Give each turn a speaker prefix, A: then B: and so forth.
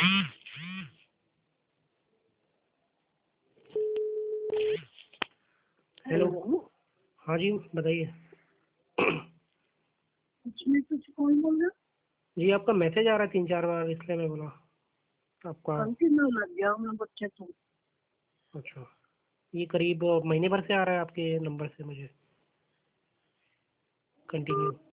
A: Hello. हाँ जी बताइए।
B: उसमें कुछ कौन बोल रहा?
A: जी आपका मैसेज आ रहा है 3-4 बार, इसलिए मैं बोला आपका।
B: गलती में लग गया मैं बच्चे तो।
A: अच्छा, ये करीब महीने भर से आ रहा है आपके नंबर से मुझे कंटिन्यू।